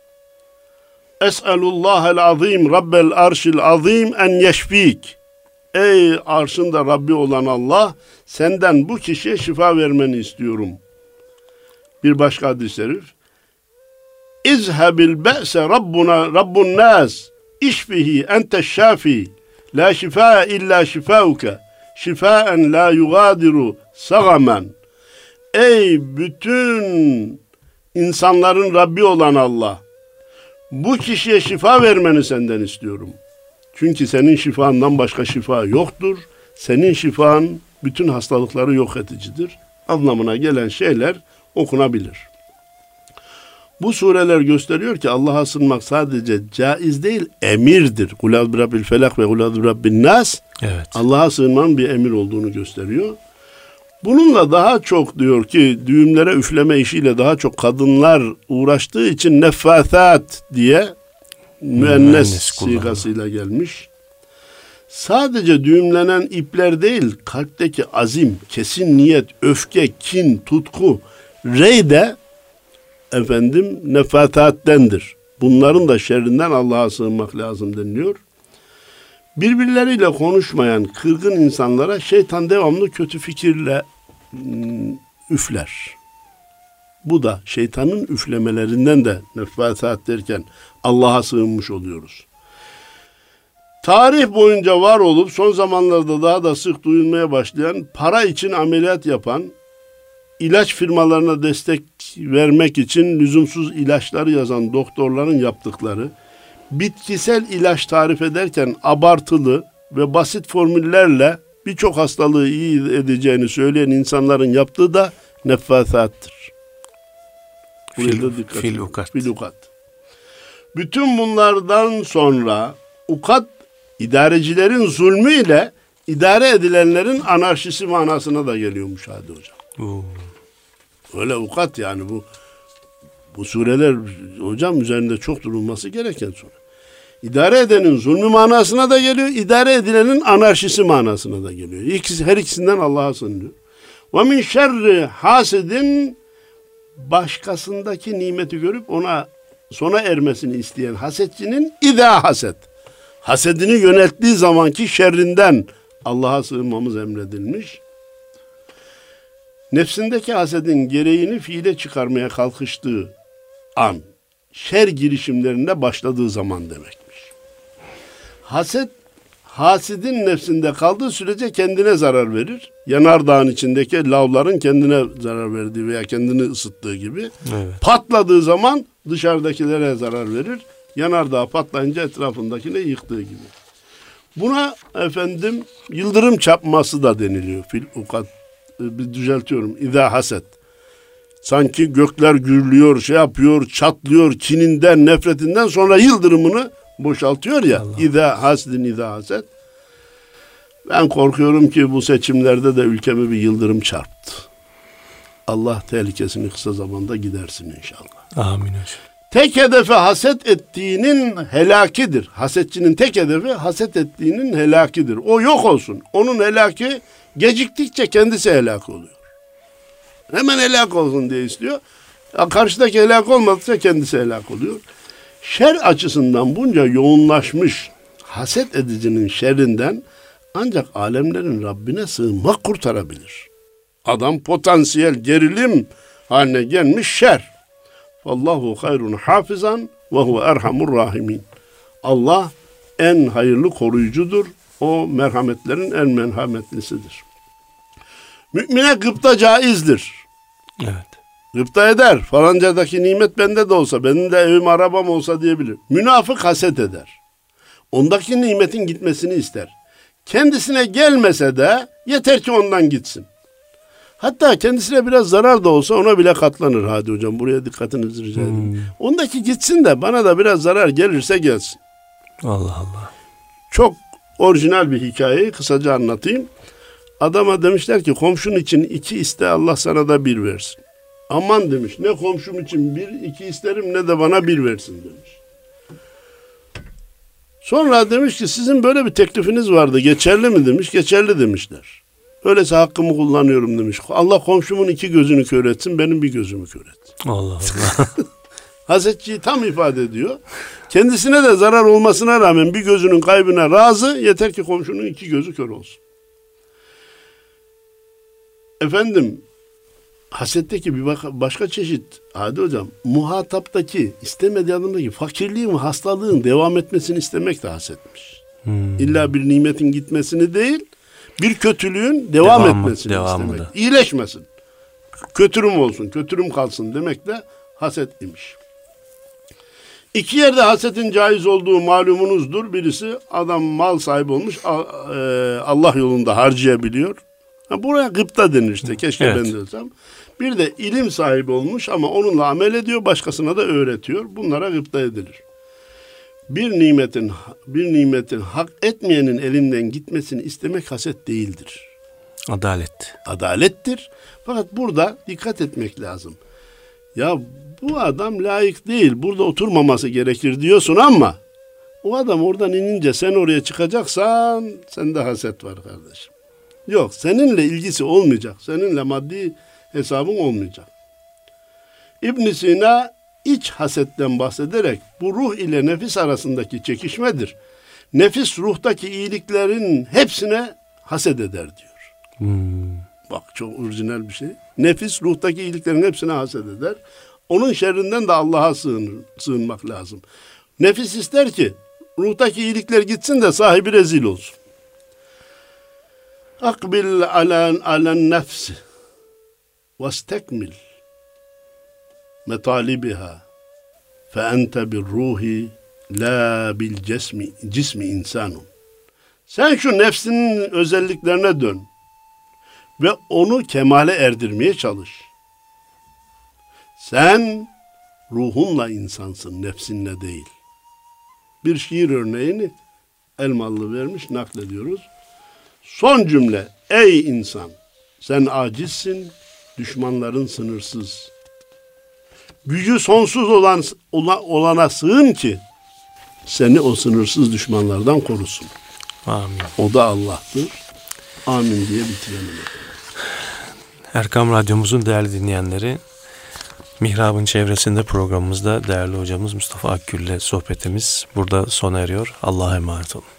Es'elullahel azim rabbel arşil azim en yeşfik. Ey arşın da Rabbi olan Allah, senden bu kişiye şifa vermeni istiyorum. Bir başka hadis-i şerif. İzhebil be'se rabbuna rabbun nas işfihi ente şafi la şifa illa şifauke şifaen la yugadiru sagamen. Ey bütün insanların Rabbi olan Allah, bu kişiye şifa vermeni senden istiyorum. Çünkü senin şifandan başka şifa yoktur. Senin şifan bütün hastalıkları yok edicidir. Anlamına gelen şeyler okunabilir. Bu sureler gösteriyor ki Allah'a sığınmak sadece caiz değil, emirdir. Kul a'udhu birabbil felak ve kul a'udhu birabbin nas. Evet. Allah'a sığınmanın bir emir olduğunu gösteriyor. Bununla daha çok diyor ki düğümlere üfleme işiyle daha çok kadınlar uğraştığı için neffâthât diye müennes sigasıyla gelmiş. Sadece düğümlenen ipler değil, kalpteki azim, kesin niyet, öfke, kin, tutku, rey de efendim neffâthâttendir. Bunların da şerrinden Allah'a sığınmak lazım deniliyor. Birbirleriyle konuşmayan kırgın insanlara şeytan devamlı kötü fikirle üfler. Bu da şeytanın üflemelerinden de neffâthât derken Allah'a sığınmış oluyoruz. Tarih boyunca var olup son zamanlarda daha da sık duyulmaya başlayan, para için ameliyat yapan, ilaç firmalarına destek vermek için lüzumsuz ilaçları yazan doktorların yaptıkları, bitkisel ilaç tarif ederken abartılı ve basit formüllerle birçok hastalığı iyi edeceğini söyleyen insanların yaptığı da neffâthâttır. Fil, fil ukat. Fil ukat. Bütün bunlardan sonra ukat, idarecilerin zulmüyle idare edilenlerin anarşisi manasına da geliyormuş Hadi Hocam. Oo. Öyle ukat yani bu bu sureler hocam üzerinde çok durulması gereken sure. İdare edenin zulmü manasına da geliyor, idare edilenin anarşisi manasına da geliyor. İkisi, her ikisinden Allah'a sığınıyor. Ve min şerri hasidin, başkasındaki nimeti görüp ona sona ermesini isteyen hasetçinin idâ haset. Hasedini yönelttiği zamanki şerrinden Allah'a sığınmamız emredilmiş. Nefsindeki hasedin gereğini fiile çıkarmaya kalkıştığı an, şer girişimlerinde başladığı zaman demekmiş. Haset, hasidin nefsinde kaldığı sürece kendine zarar verir. Yanardağın içindeki lavların kendine zarar verdiği veya kendini ısıttığı gibi. Evet. Patladığı zaman dışarıdakilere zarar verir. Yanardağ patlayınca etrafındakini yıktığı gibi. Buna efendim yıldırım çarpması da deniliyor. Fil ukat, bir düzeltiyorum. İza haset. Sanki gökler gürlüyor, şey yapıyor, çatlıyor, kininden, nefretinden sonra yıldırımını boşaltıyor ya. İza hasdin iza haset. Ben korkuyorum ki bu seçimlerde de ülkeme bir yıldırım çarptı. Allah tehlikesini kısa zamanda gidersin inşallah. Amin hocam. Tek hedefi haset ettiğinin helakidir. Hasetçinin tek hedefi haset ettiğinin helakidir. O yok olsun. Onun helaki geciktikçe kendisi helak oluyor. Hemen helak olsun diye istiyor. Ya karşıdaki helak olmadıkça kendisi helak oluyor. Şer açısından bunca yoğunlaşmış haset edicinin şerrinden ancak alemlerin Rabbine sığınmak kurtarabilir. Adam potansiyel gerilim haline gelmiş şer. Allahu hayrun hafizan ve huve erhamur rahimin. Allah en hayırlı koruyucudur. O merhametlerin en merhametlisidir. Mümine gıpta caizdir. Evet. Gıpta eder. Falancadaki nimet bende de olsa, benim de evim arabam olsa diyebilir. Münafık haset eder. Ondaki nimetin gitmesini ister. Kendisine gelmese de yeter ki ondan gitsin. Hatta kendisine biraz zarar da olsa ona bile katlanır. Hadi hocam buraya dikkatinizi rica edeyim. Hmm. Ondaki gitsin de bana da biraz zarar gelirse gelsin. Allah Allah. Çok orijinal bir hikayeyi kısaca anlatayım. Adama demişler ki komşun için iki iste Allah sana da bir versin. Aman demiş, ne komşum için bir iki isterim ne de bana bir versin demiş. Sonra demiş ki sizin böyle bir teklifiniz vardı, geçerli mi demiş. Geçerli demişler. Öyleyse hakkımı kullanıyorum demiş. Allah komşumun iki gözünü kör etsin, benim bir gözümü kör etsin. Allah Allah. Hasetçiyi tam ifade ediyor. Kendisine de zarar olmasına rağmen bir gözünün kaybına razı, yeter ki komşunun iki gözü kör olsun. Efendim, hasetteki bir başka çeşit, hadi hocam, muhataptaki, istemediği adamdaki fakirliğin ve hastalığın devam etmesini istemek de hasetmiş. Hmm. İlla bir nimetin gitmesini değil, bir kötülüğün devam devamı, etmesini istemek. Da. İyileşmesin. Kötürüm olsun, kötürüm kalsın demek de haset imiş. İki yerde hasetin caiz olduğu malumunuzdur. Birisi adam mal sahibi olmuş, Allah yolunda harcayabiliyor. Buraya gıpta denir işte. Keşke evet. Ben de olsam. Bir de ilim sahibi olmuş ama onunla amel ediyor, başkasına da öğretiyor. Bunlara gıpta edilir. Bir nimetin bir nimetin hak etmeyenin elinden gitmesini istemek haset değildir. Adalet. Adalettir. Fakat burada dikkat etmek lazım. Ya bu adam layık değil, burada oturmaması gerekir diyorsun ama o adam oradan inince sen oraya çıkacaksan sende haset var kardeşim. Yok, seninle ilgisi olmayacak. Seninle maddi hesabın olmayacak. İbn Sina iç hasetten bahsederek bu ruh ile nefis arasındaki çekişmedir. Nefis ruhtaki iyiliklerin hepsine haset eder diyor. Hmm. Bak çok orijinal bir şey. Nefis ruhtaki iyiliklerin hepsine haset eder. Onun şerrinden de Allah'a sığınır, sığınmak lazım. Nefis ister ki ruhtaki iyilikler gitsin de sahibi rezil olsun. Akbil alen alen nefsi vestekmil metalibiha fe ente bir ruhi la bil cismi cismi insanun. Sen şu nefsinin özelliklerine dön ve onu kemale erdirmeye çalış. Sen ruhunla insansın, nefsinle değil. Bir şiir örneğini Elmalı vermiş, naklediyoruz. Son cümle, ey insan, sen acizsin, düşmanların sınırsız. Gücü sonsuz olan olana sığın ki seni o sınırsız düşmanlardan korusun. Amin. O da Allah'tır. Amin diye bitirelim. Erkam Radyomuzun değerli dinleyenleri, Mihrab'ın çevresinde programımızda değerli hocamız Mustafa Akgül ile sohbetimiz burada sona eriyor. Allah'a emanet olun.